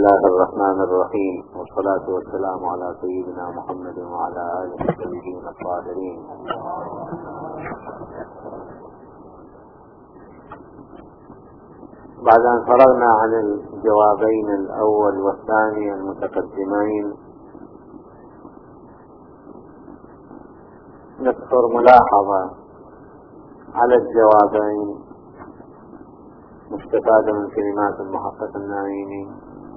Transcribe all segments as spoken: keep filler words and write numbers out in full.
الله الرحمن الرحيم، والصلاة والسلام على سيدنا محمد وعلى آله الطيبين الطاهرين. بعد أن فرغنا عن الجوابين الأول والثاني المتقدمين، نذكر ملاحظة على الجوابين مستفادة من كلمات المحقق النعيمي.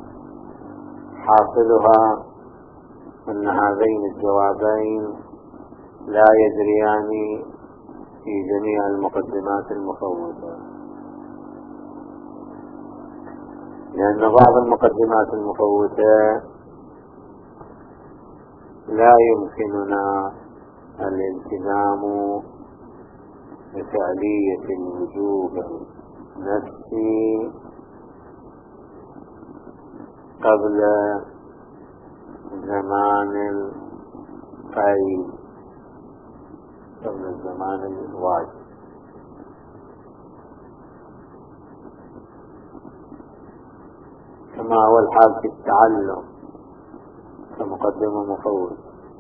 حاصلها أن هذين الجوابين لا يجريان في جميع المقدمات المفوتة، لأن بعض المقدمات المفوتة لا يمكننا الالتزام بفعلية الوجوب نفسي قبل زمان القيد، قبل زمان الواجب، كما هو الحال في التعلم كمقدمة مفوت.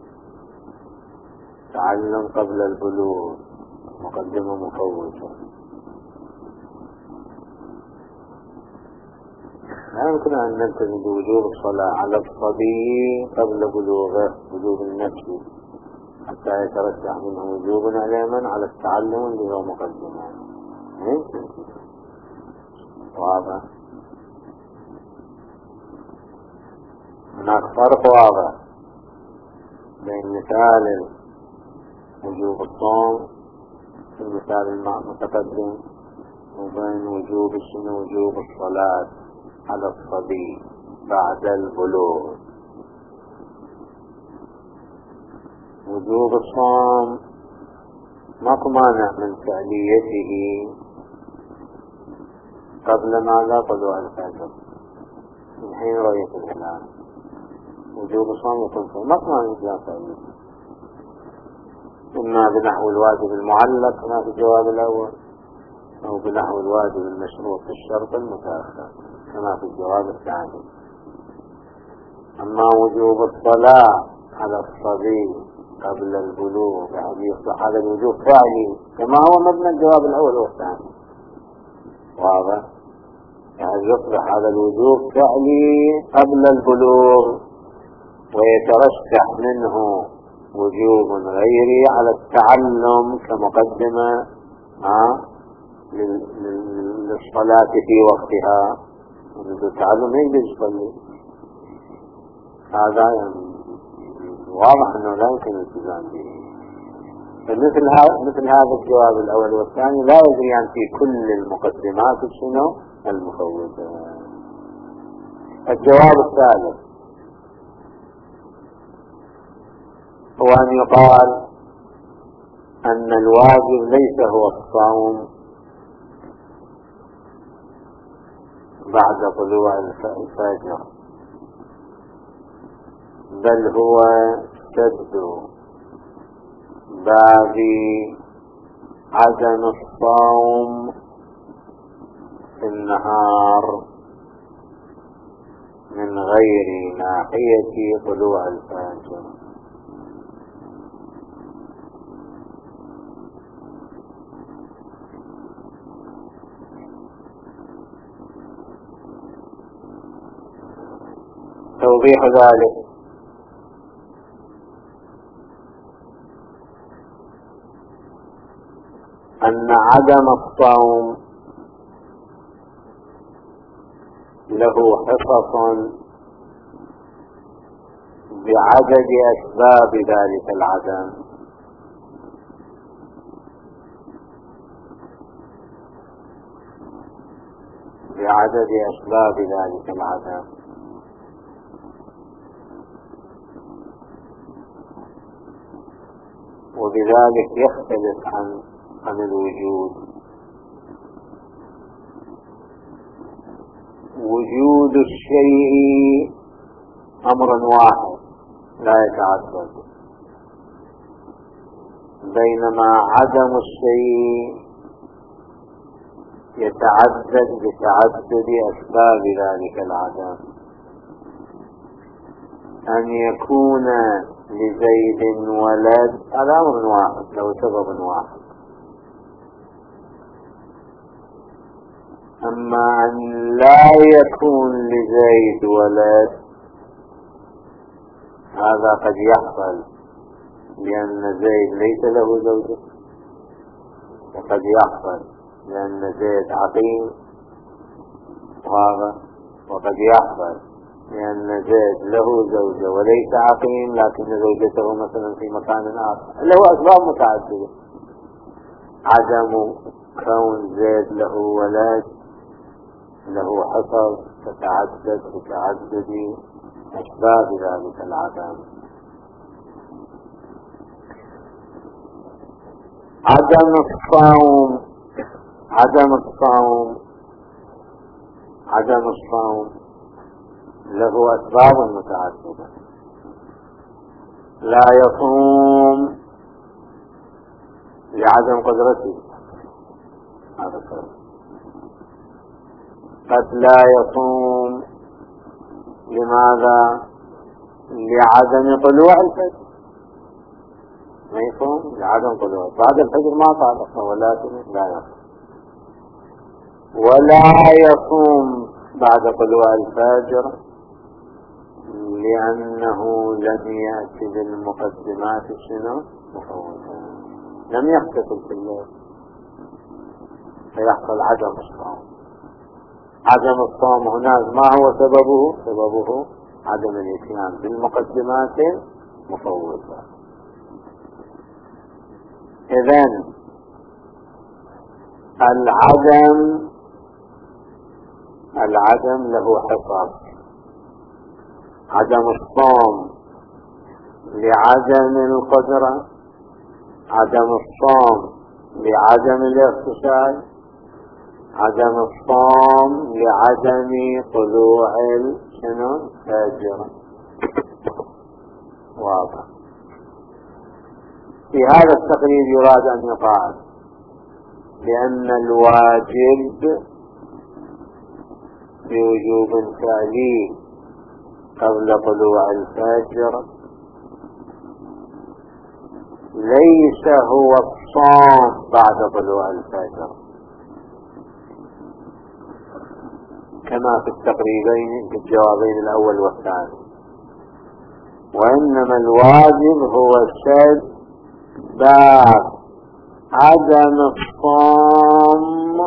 تعلم قبل البلوغ مقدمة مفوتة. لا يمكن أن نلتزم بوجوب الصلاة على الصبي قبل بلوغه وجوب النفسي حتى يترشح منه وجوب علما على التعلم اللي هو مقدمة. يمكن واضح. هناك فرق واضح بين مثال وجوب الصوم في المثال المتقدم وبين وجوب السنة وجوب الصلاة على الصبي بعد البلوغ. وجوب الصوم ماكو مانع من فعليته قبل ماذا؟ طلوع الفجر، من حين رؤية الهلال. وجوب الصوم يكون فيه ماكو مانع من فعليته، إما بنحو الواجب المعلق كما في الجواب الأول، أو بنحو الواجب المشروط في الشرط المتأخر كما في الجواب الثاني. أما وجوب الصلاة على الصبي قبل البلوغ يعني يصبح هذا الوجوب فعلي كما هو مبنى الجواب الأول والثاني. واضح؟ يعني يصبح هذا الوجوب فعلي قبل البلوغ ويترشح منه وجوب غيري على التعلم كمقدمة ها للصلاة في وقتها. التعلم يجب يصلي. هذا يعني واضح أنه لا يمكن الالتزام به. فمثل هذا مثل هذا الجواب الأول والثاني لا يجريان في كل المقدمات شنو المفوتة. الجواب الثالث هو أن يقال أن الواجب ليس هو الصوم بعد طلوع الفجر، بل هو سد باب عدم الصوم في النهار من غير ناحية طلوع الفجر. توضيح ذلك أن عدم الصوم له حصص بعدد أسباب ذلك العدم، بعدد أسباب ذلك العدم. وبذلك يختلف عن عن الوجود. وجود الشيء أمر واحد لا يتعدد، بينما عدم الشيء يتعدد بتعدد أسباب ذلك العدم. أن يكون لزيد ولد هذا أمر واحد له سبب واحد. أما أن لا يكون لزيد ولد هذا قد يحصل لأن زيد ليس له زوجة، وقد يحصل لأن زيد عقيم، وهذا وقد يحصل لأن زيد له زوجة وليس عقيم لكن زوجته مثلا في مكان آخر، له أسباب متعددة. عدم كون زيد له ولد له حصر تتعدد بتعدد أسباب ذلك العدم. عدم الصوم عدم الصوم عدم الصوم له أسباب متعددة. لا يصوم لعدم قدرته، هذا سبب. قد لا يصوم لماذا؟ لعدم طلوع الفجر، ما يصوم لعدم طلوع بعد الفجر ما طال، ولكن لا يصوم. ولا يصوم بعد طلوع الفجر لأنه لم يأتي بالمقدمات الشنو مفوتة، لم يحتفل في الليل فيحصل عدم الصوم. عدم الصوم هناك ما هو سببه؟ سببه عدم الاتيان بالمقدمات المفوتة. إذن العدم العدم له حصر. عدم الصوم لعدم القدرة، عدم الصوم لعدم الاغتسال، عدم الصوم لعدم طلوع الشنو الفجر. واضح. في هذا التقرير يراد أن يقال بأن الواجب بوجوب فعلي قبل طلوع الفجر ليس هو الصوم بعد طلوع الفجر كما في التقريبين في الجوابين الأول والثاني، وإنما الواجب هو سد باب عدم الصوم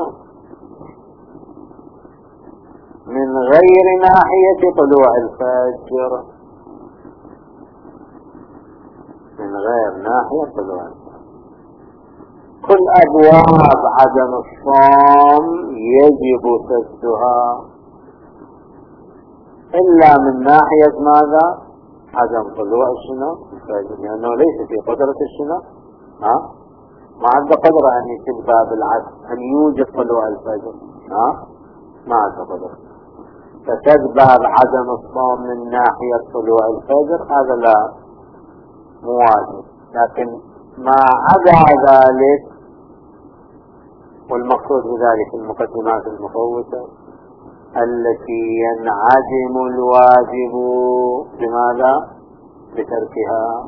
من غير ناحية طلوع الفجر، من غير ناحية طلوع الفجر. كل أبواب عدم الصوم يجب سدها إلا من ناحية ماذا؟ عدم طلوع الشنو الفجر، لأنه ليس في قدرة الشنو ها ما عنده قدرة أن يسد باب العدم أن يوجد طلوع الفجر، ها ما عنده قدرة. فسد باب عدم الصوم من ناحية طلوع الفجر هذا لا مواجب، لكن ما عدا ذلك والمقصود بذلك المقدمات المفوتة التي ينعدم الواجب بماذا؟ بتركها.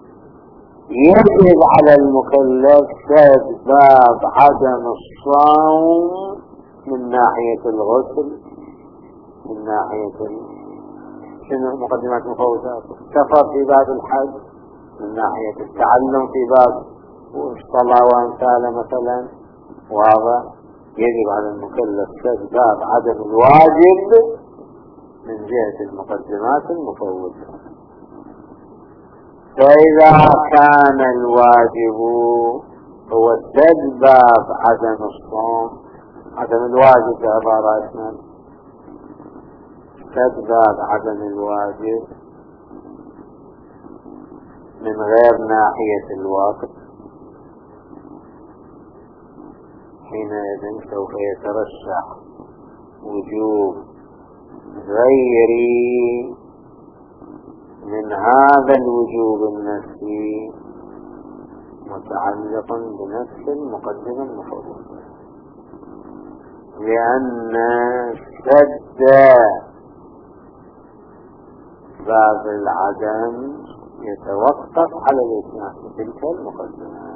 يجب على المكلف سد باب عدم الصوم من ناحية الغسل، من ناحية شنو مقدمات مفوتات السفر في باب الحج، من ناحية التعلم في باب الصلاة وأمثاله مثلا. وهذا يجب على المكلف سد باب عدم الواجب من جهة المقدمات المفوتة. فإذا كان الواجب هو سد باب عدم الصوم، عدم الواجب بعبارة اسمها سد باب عدم الواجب من غير ناحية الوقت، حينئذ سوف يترشح وجوب غيري من هذا الوجوب النفسي متعلق بنفس المقدمة المفروضة، لأن سد باب العدم يتوقف على الاتيان بتلك المقدمة.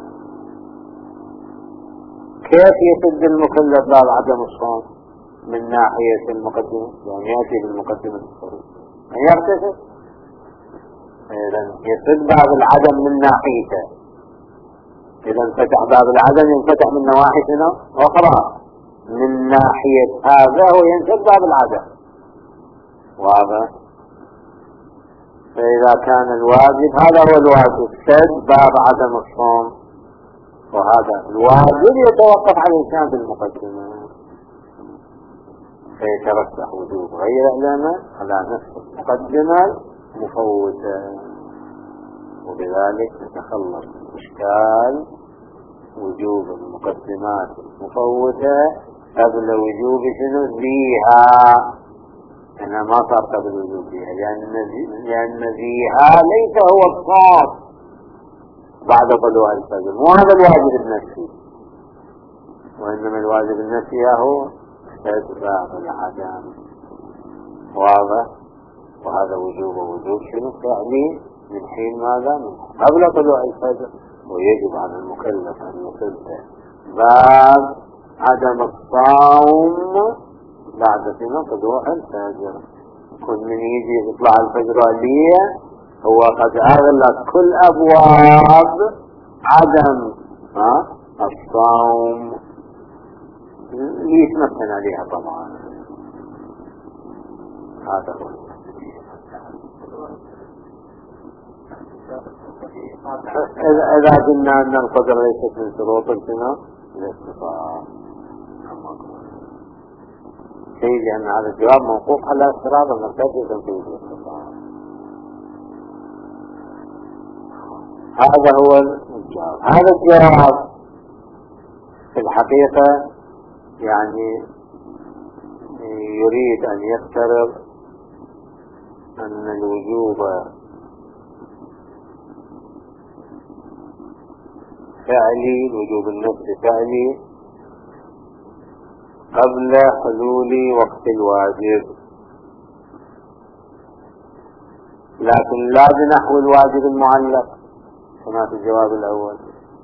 كيف يسد المكلف باب عدم الصوم من ناحية المقدمة؟ يعني يأتي بالمقدمة الصورية أن يغتسل، إذن يسد باب العدم من ناحيته. إذا انفتح باب العدم ينفتح من نواحي أخرى، من ناحية هذا هو ينسد باب العدم. واضح؟ فإذا كان الواجب، هذا هو الواجب، سد باب عدم الصوم، وهذا الواجب يتوقف على الإنسان بالمقدمة، فيترسخ وجوب غير علمه على نفس المقدمة مفوتة، وبذلك نتخلص من إشكال وجوب المقدمات المفوتة قبل وجوب شنو ذيها. أنا ما صار قبل وجوب ذيها، لأن لأن ذيها ليس هو الصوم بعد طلوع الفجر، مو هذا الواجب النفسي، وإنما الواجب النفسي هو استدباب العدم. واضح؟ وهذا وجوب وجوب شنو فعلي من حين ماذا؟ من قبل طلوع الفجر، ويجب على المكلف أن يسد باب عدم الصوم بعد سنة طلوع الفجر. كل من يجي يطلع الفجر عليه هو قد أغلق كل أبواب عدم ها الصوم ليتمكن عليها طبعا. هذا هو. إذا قلنا أن القدر ليست من شروط الجنة الاستطاعة، شيء لأن هذا الجواب موقوف على اضطراب المرتبط تنفيذ الاستطاعة. هذا هو الجواب. هذا الجواب في الحقيقة يعني يريد أن يفترض أن الوجوب فعلي، الوجوب النفسي فعلي قبل حلول وقت الواجب، لكن لا بنحو الواجب المعلق كما في الجواب الأول،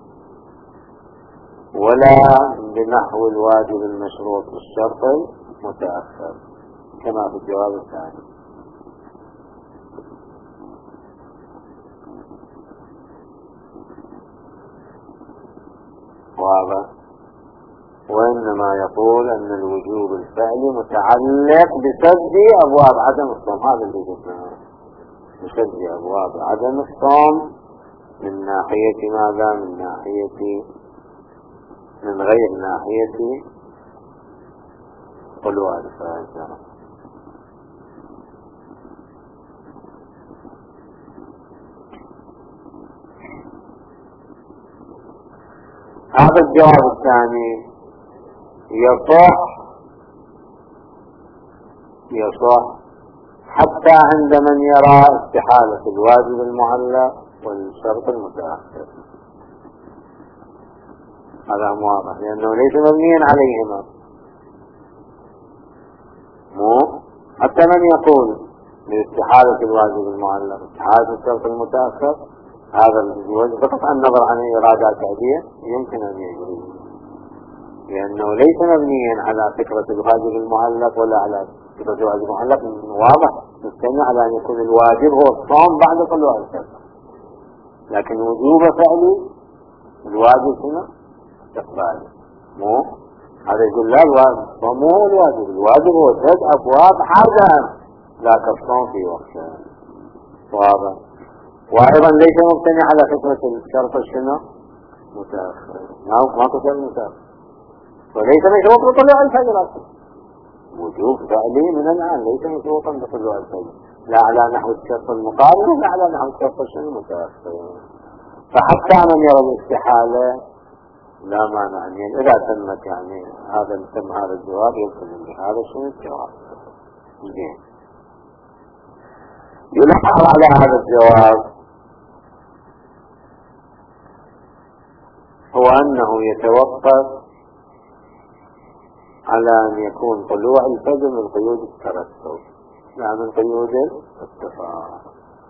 ولا بنحو الواجب المشروط بالشرط المتأخر كما في الجواب الثاني. واضح؟ وإنما يقول أن الوجوب الفعلي متعلق بسد أبواب عدم الصوم. هذا اللي قلناه، بسد أبواب عدم الصوم من ناحية ماذا؟ من ناحية من غير ناحية طلوع الفجر. هذا الجواب الثاني يصح يصح حتى عند من يرى استحالة الواجب المعلق والشرط المتأخر. هذا واضح لأنه ليس مبنيا عليهما. مو حتى من يقول باستحالة الواجب المعلق استحالة الشرط المتأخر، هذا الوجه بقطع النظر عن إرادات عادية يمكن أن يجري، لأنه ليس مبنيا على فكرة الواجب المعلق ولا على فكرة الواجب المعلق. واضح مستمع على أن يكون الواجب هو الصوم بعد طلوع الفجر، لكن وجوب فعل الواجب هنا استقبال. مو هذا يقول لا، الواجب مو هو الواجب، الواجب هو سد أبواب عدم لا كالصوم في وقته. واضح؟ وأيضا ليس مبتني على فكرة الشرط الشنو متأخر، ما كتب متأخر، وليس مشروط بطلوع الفجر أصلا. وجوب فعلي من الآن ليس مشروطا بطلوع الفجر، لا على نحو الشرط المقابل ولا على نحو الشرط الشنو متأخر. فحتى من يرى الاستحالة لا مانع يعني إذا تمت يعني هذا تم هذا الجواب يمكن هذا شنو الجواب. زين، يلاحظ على هذا الجواب هو أنه يتوقف على أن يكون طلوع الفجر من قيود الترتب. لا من قيود الاتفاق.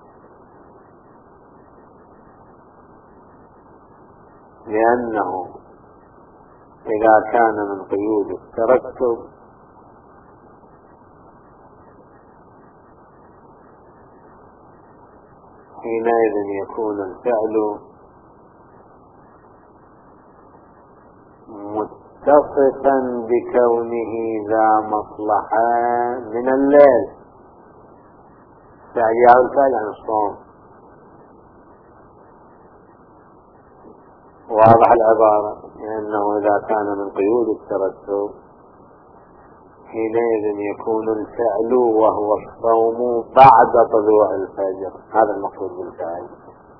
لأنه إذا كان من قيود الترتب حينئذ يكون الفعل متصفا بكونه ذا مصلحة من الليل. فعل يعود الفعل عن الصوم. واضح العبارة. لأنه إذا كان من قيود الترتب حينئذ يكون الفعل وهو الصوم بعد طلوع الفجر. هذا المقصود بالفعل.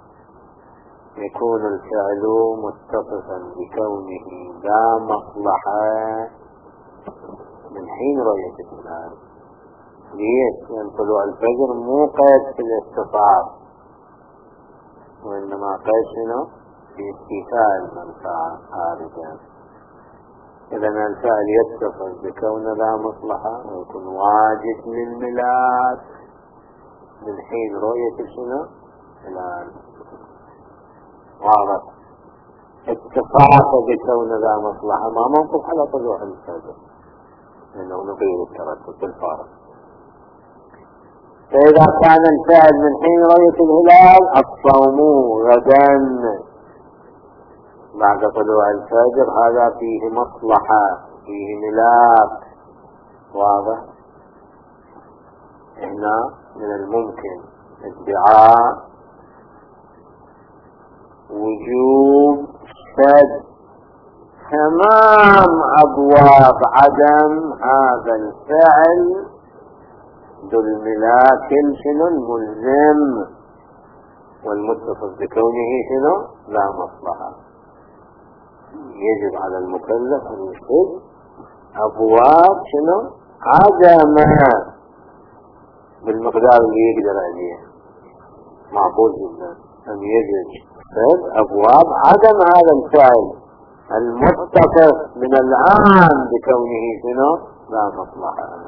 يكون الفعل متصفا بكونه ذا مصلحة من حين رؤية الهلال. ليش؟ لأن طلوع الفجر مو قيد في الاتصال، وإنما قيد شنو؟ في استيفاء المنفعة خارجا. إذا الفعل يتصف بكون ذا مصلحة ويكون واجب للملاك من حين رؤية شنو؟ الهلال. واضح. اتصاف بكون ذا مصلحة ما منطق على طلوع الفجر لأنه نقيل الترتب بالفارق. فإذا كان الفعل من حين رؤية الهلال الصوم غدا بعد طلوع الفجر هذا فيه مصلحة فيه ملاك. واضح. هنا من الممكن ادعاء وجوب سد تمام أبواب عدم هذا الفعل ذو الملاك شنو الملزم والمتصف بكونه شنو لا مصلحة. يجب على المكلف أن يسد أبواب شنو عدم بالمقدار اللي يقدر عليه. معقول جدا أن يجب سد أبواب عدم هذا الفعل المتصف من الآن بكونه شنو لا مصلحة.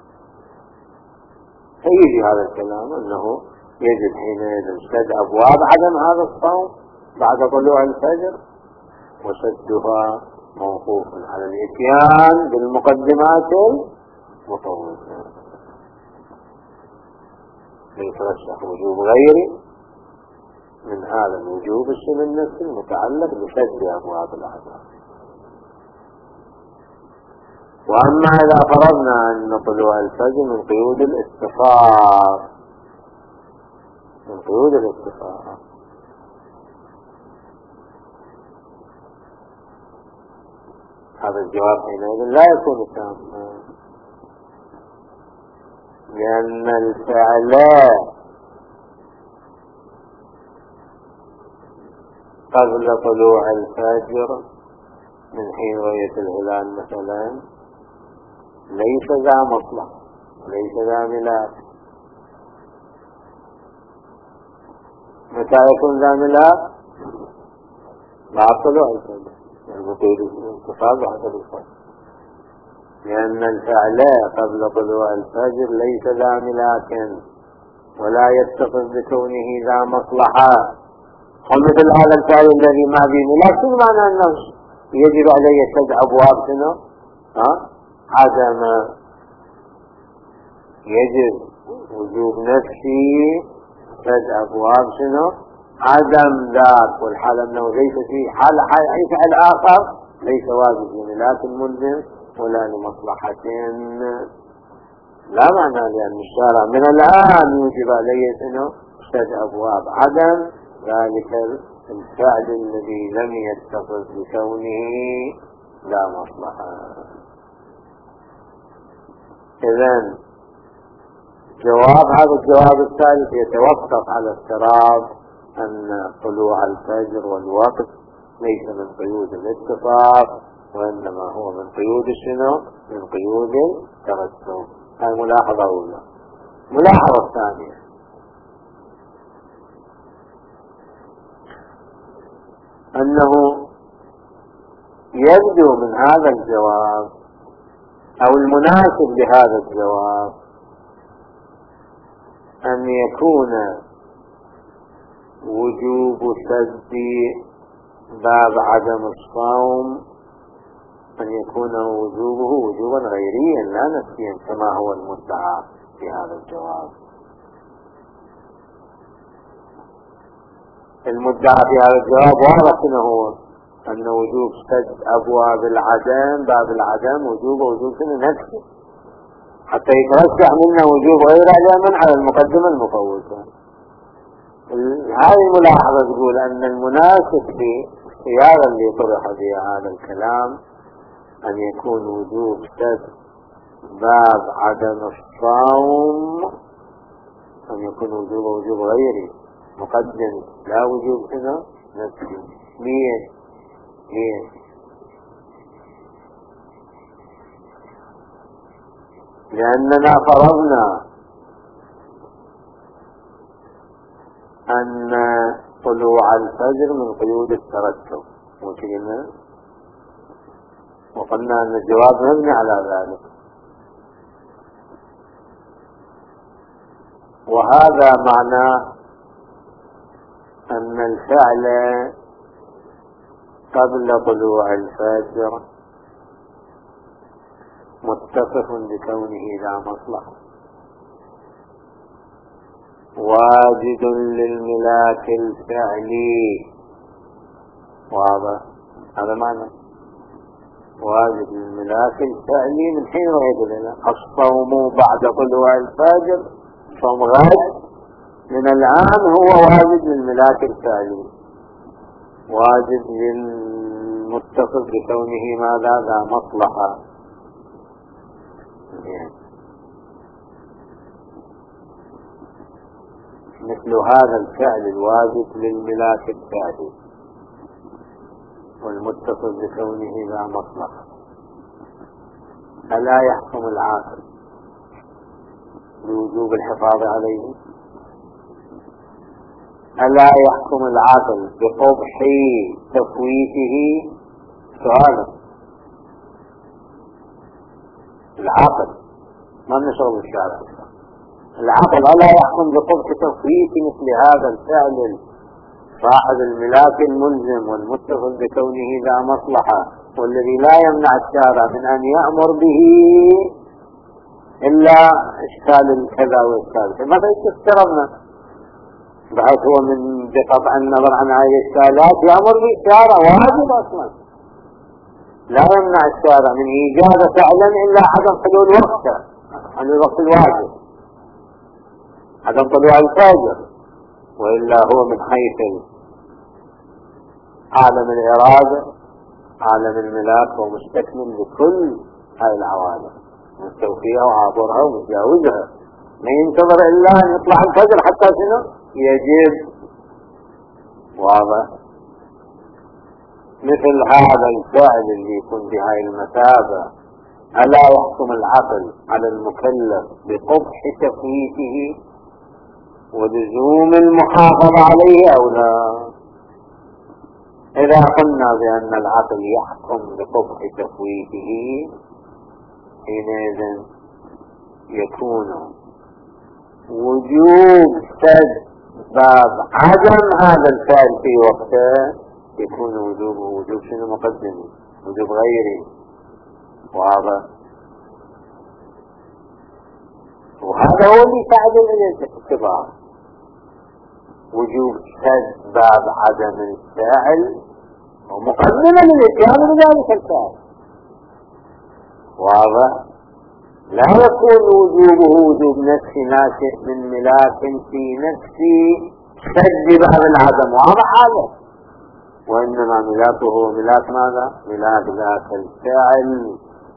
فيجي هذا الكلام أنه يجب حينئذ سد أبواب عدم هذا الصوم بعد طلوع الفجر، وسدها موقوف على الإتيان بالمقدمات المطوفة. يترشح وجوب غيره من هذا الوجوب الشبه النفسي المتعلق بسد أبواب العذاب. وأما إذا فرضنا أن طلوع الفجر من قيود الاتفاق من قيود الاتفاق هذا الجواب حينئذ لا يكون تاما، لأن الفعل قبل طلوع الفجر من حين رؤية الهلال مثلا ليس ذا مصلحة ليس ذا ملاك. متى يكون ذا ملاك؟ بعد طلوع الفجر المقيد الاتفاق حسب الفجر. لأن الفعل قبل طلوع الفجر ليس ذا ملاك ولا يتصف بكونه ذا مصلحة. ومثل هذا الفعل الذي ما به ملاك شو معنى أنه يجب عليه سد أبواب شنو؟ ها؟ عدم. يجب وجوب نفسي سد أبواب شنو؟ عدم ذاك. والحال أنه ليس فيه حال أي فعل آخر ليس واجب لملاك الملزم ولا لمصلحة لا معنى. لأن الشارع من الآن يوجب عليه شنو؟ سد أبواب عدم ذلك الفعل الذي لم يتصف بكونه لا مصلحة. إذن جواب هذا الجواب الثالث يتوقف على افتراض أن طلوع الفجر والوقت ليس من قيود الاتفاق وإنما هو من قيود شنو؟ من قيود الترتب. هذه ملاحظة أولى. ملاحظة الثانية أنه يبدو من هذا الجواب أو المناسب لهذا الجواب أن يكون وجوب سد باب عدم الصوم أن يكون وجوبه وجوبا غيريا لا نفسيا كما هو المدعى في هذا الجواب. المدعى في هذا الجواب واضح أنه هو أن وجوب سد أبواب العدم باب العدم وجوب وجوب نفسه حتى يترجح منا وجوب غير عدم على المقدمة المفوتة. هذه الملاحظة تقول أن المناسب في الصياغة اللي طرح بها هذا الكلام أن يكون وجوب سد باب عدم الصوم أن يكون وجوب وجوب غيري مقدم لا وجوب هنا نفسي. ليه ليه لأننا فرضنا أن طلوع الفجر من قيود الترتب وكلنا وقلنا أن الجواب مبني على ذلك. وهذا معناه أن الفعل قبل طلوع الفجر متصف بكونه لا مصلحة واجد للملاك الفعلي. واضح هذا معنى واجد للملاك الفعلي من حين يقول لنا الصوم بعد طلوع الفجر صوم غد من الآن هو واجد للملاك الفعلي واجد للمتصف بكونه ماذا لا مصلحة. مثل هذا الفعل الواجب للملاك الفعلي والمتصف بكونه لا مصلحة ألا يحكم العاقل بوجوب الحفاظ عليه؟ ألا يحكم العاقل بقبح تفويته؟ سؤالا العاقل ما نشغل الشارع العقل ألا يحكم بقبح تفويت مثل هذا الفعل صاحب الملاك الملزم والمتصف بكونه ذا مصلحة والذي لا يمنع الشارع من أن يأمر به إلا إشكال كذا وإشكال ماذا افترضنا بحيث هو من بقطع النظر عن هذه الإشكالات يأمر به الشارع واجب أصلا لا يمنع الشارع من إيجاد فعلا إلا عدم حلول وقته عن الوقت الواجب عدم طلوع الفجر وإلا هو من حيث عالم الإرادة عالم الملاك ومستكمل لكل هذه العوالم مستوفيها وعابرها ومتجاوزها ما ينتظر إلا أن يطلع الفجر حتى شنو يجب. واضح مثل هذا الفعل اللي يكون بهاي المثابة ألا يحكم العقل على المكلف بقبح تفويته ولزوم المحافظة عليه أو لا؟ إذا قلنا بأن العقل يحكم بقبح تفويته حينئذ يكون وجوب سد باب عدم هذا الفعل في وقته يكون وجوبه وجوب شنو مقدم وجوب غيري. واضح وهذا هو اللي تعدل إلى الاعتبار وجوب سد باب عدم الفاعل ومقدمة للإتيان بذلك الفاعل. واضح لا يكون وجوبه وجوب نفس ناشئ من ملاك في نفسي سد باب العدم واضح هذا وإنما ملاكه هو ملاك ماذا ملاك ذاك الفاعل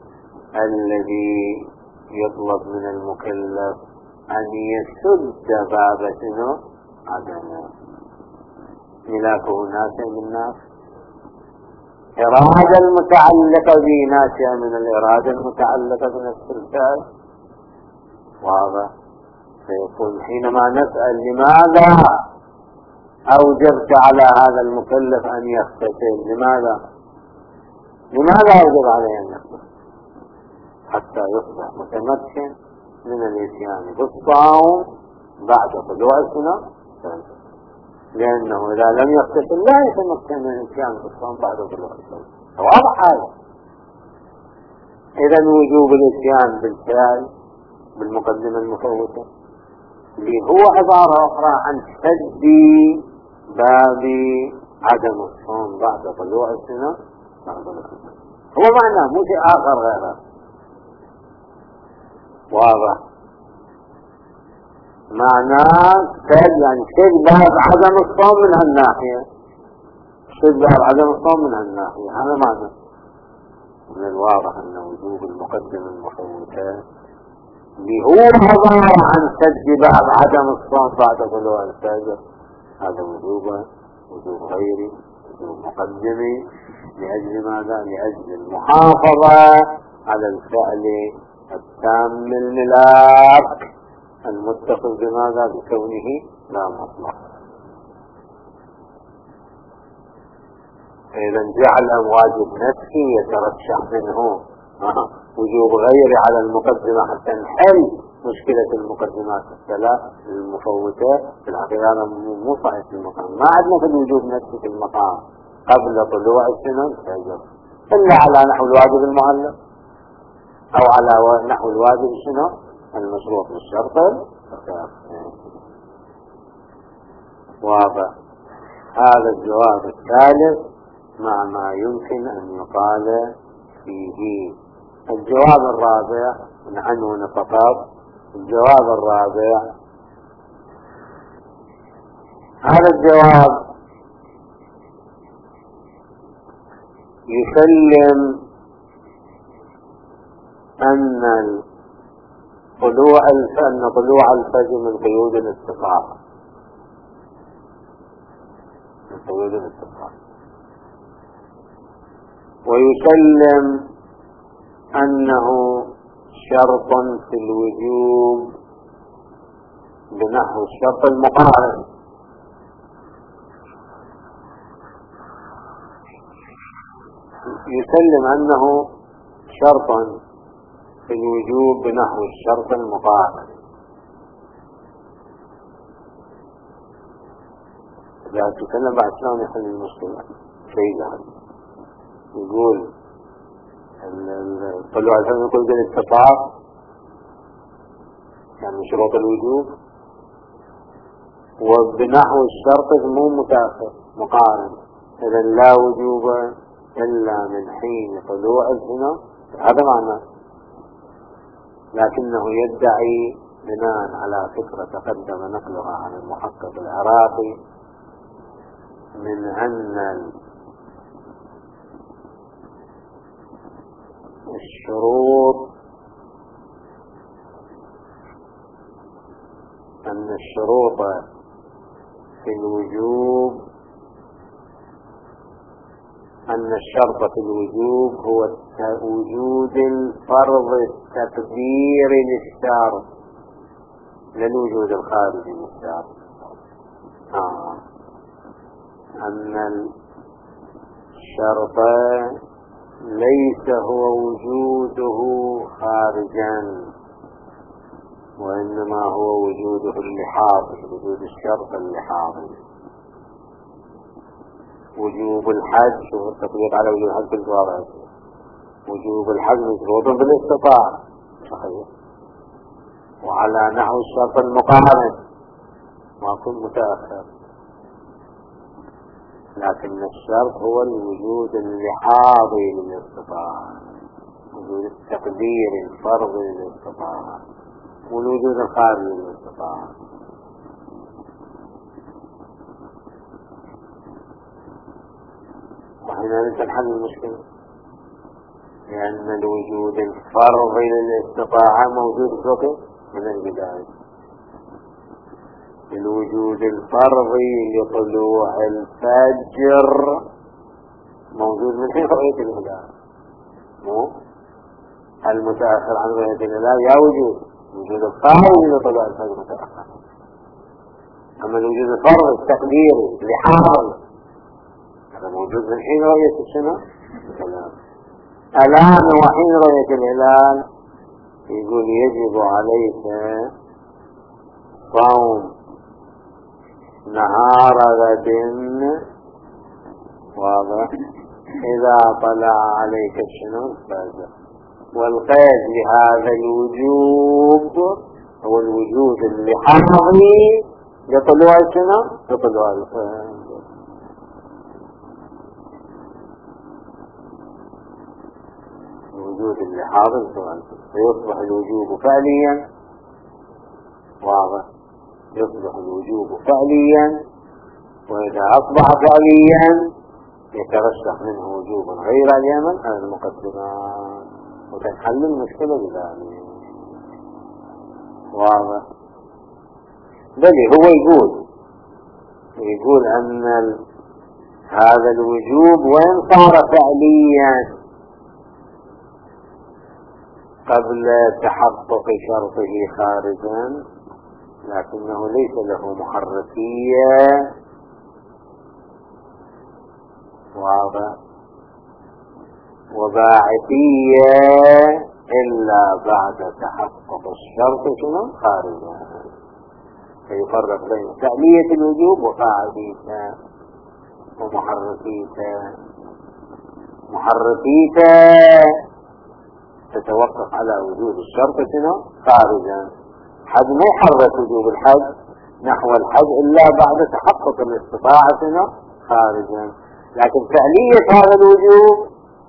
الذي يطلب من المكلف أن يسد باب شنو عدمه. ملاكه ناشئ من ناس إرادة المتعلقة به ناشئة من الإرادة المتعلقة بنفس الفعل. واضح فيقول حينما نسأل لماذا أوجبت على هذا المكلف أن يغتسل لماذا لماذا أوجب عليه أن يغتسل حتى يصبح متمكن من الإتيان بالصوم بعد طلوع الشمس، لأنه إذا لم يغتسل لا يتمكن من إتيان الصوم بعد طلوع الشمس. واضح هذا. إذا وجوب الإتيان بالفعل بالمقدمة المفوتة اللي هو عبارة أخرى عن سد باب عدم الصوم بعد طلوع الشمس بعد الخطبة. هو معناه مو شيء آخر غيره. واضح. معناه سد يعني سد باب عدم الصوم من هالناحية، سد باب عدم الصوم من هالناحية. هذا معناه. من الواضح أن وجوب المقدمة المفوتة اللي هو عبارة عن سد باب عدم الصوم بعد طلوع الفجر، هذا وجوبه وجوب غيري وجوب مقدمي. لأجل ماذا؟ لأجل المحافظة على الفعل التام الملاك المتصل بماذا؟ بكونه لا مطلق. إذا جعل واجب نفسي يترشح منه وجوب غيري على المقدمة حتى نحل مشكلة المقدمات الثلاث المفوتة. في الحقيقة هذا مو صحيح في المقام. ما عندنا في الوجوب نفسي في المقام قبل طلوع الشمس فجر إلا على نحو الواجب المعلق أو على نحو الواجب شنو المشروط بالشرط. واضح. هذا الجواب الثالث مع ما يمكن أن يقال فيه. الجواب الرابع من عنوان فقط. الجواب الرابع هذا الجواب يسلم أن طلوع أن طلوع الفجر من قيود الاستطاعة، من قيود الاستطاعة، ويسلم أنه شرط في الوجوب بنحو الشرط المقارن. يسلم أنه شرطا في الوجوب بنحو الشرط المقارن. إذا تكلم بعد شلون يحل المشكلة شيء ذهب يقول طلوع الفجر يقول بالاستطاعة يعني شروط الوجوب، وبنحو الشرط مو متأخر مقارن. إذا لا وجوب إلا من حين طلوع الشمس، هذا معناه. لكنه يدعي بناء على فكرة تقدم نقلها عن المحقق العراقي من أن الشروط أن الشروط في الوجوب أن الشرط في الوجوب هو وجود الفرض التقدير للشرط لا الوجود الخارجي للشرط. آه. أن الشرط ليس هو وجوده خارجا وإنما هو وجوده اللحاظي، وجود الشرط اللحاظي. وجوب الحج والتطبيق على وجوب الحج بالواقع، وجوب الحج مشروط بالاستطاعة صحيح، وعلى نحو الشرط المقارن ما كن متأخر. لكن الشرط هو الوجود اللحاظي للاستطاعة، وجود التقدير الفرضي للاستطاعة، والوجود الخارجي للاستطاعة. وحينئذ تنحل المشكلة، لأن الوجود الفرضي للاستطاعة موجود فقط من البداية. الوجود الفرضي لطلوع الفجر موجود من حين رؤية الهلال، مو المتأخر عن رؤية الهلال يا وجود وجود الفرضي لطلوع الفجر متأخر. أما الوجود الفرضي التقديري لحاظ هذا موجود من حين رؤية الشمس. الآن وحين رؤية الهلال يقول يجب عليك صوم نهار غد واضح إذا طلع عليك شنو الفجر. والقيد لهذا الوجوب هو الوجود اللي حاضري لطلوع شنو لطلوع الفجر. الوجود اللي حاضر لطلوع الفجر فيصبح الوجوب فعليا واضح يصبح الوجوب فعليا. وإذا أصبح فعليا يترشح منه وجوبا غير اليمن على المقدمات وتنحل المشكلة بذلك واضح. بل هو يقول يقول أن هذا الوجوب وإن صار فعليا قبل تحقق شرطه خارجا لكنه ليس له محركية واضح وباعثية إلا بعد تحقق الشرط شنو خارجا. فيفرق بين فعلية الوجوب وقاعديته ومحركيته. محركيته تتوقف على وجود الشرط شنو خارجا. حد ما يحرك وجوب الحج نحو الحج إلا بعد تحقق الاستطاعة شنو خارجا. لكن فعلية هذا الوجوب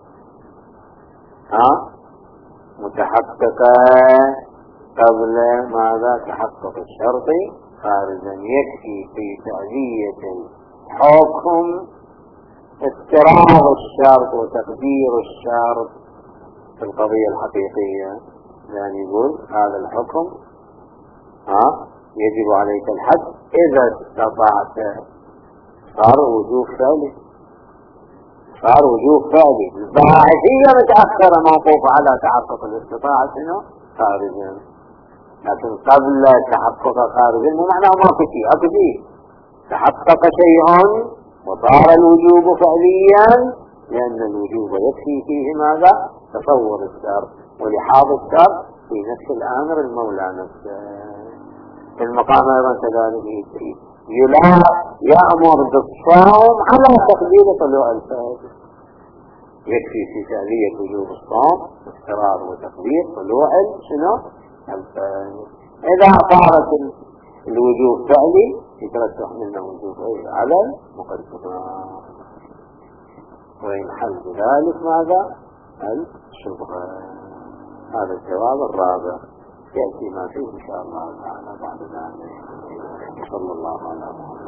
ها متحققة قبل ماذا تحقق الشرط خارجا. يكفي في فعلية الحكم استراض الشرط وتقدير الشرط في القضية الحقيقية. يعني يقول هذا الحكم ها يجب عليك الحج إذا استطعت. صار وجوب فعلي صار وجوب فعلي. الباعثية متأخرة موقوفة على تحقق الاستطاعة شنو خارجا. لكن قبل تحقق خارجا مو معناه ما في شيء اكو شيء تحقق شيء وصار الوجوب فعليا لأن الوجوب يكفي فيه ماذا تصور الشرط ولحاظ الشرط في نفس الأمر المولى نفسه. في المقام أيضا كذلك يلا يأمر بالصوم على تقدير طلوع الفجر. يكفي في فعلية وجوب الصوم استقرار وتقدير طلوع شنو الفجر. إذا صارت الوجوب فعلي يترشح منه وجوب على المقدمات وينحل بذلك ماذا الشبهة. هذا الجواب الرابع يأتي ما فيه إن شاء الله تعالى بعد ذلك. صلى الله عليه وسلم.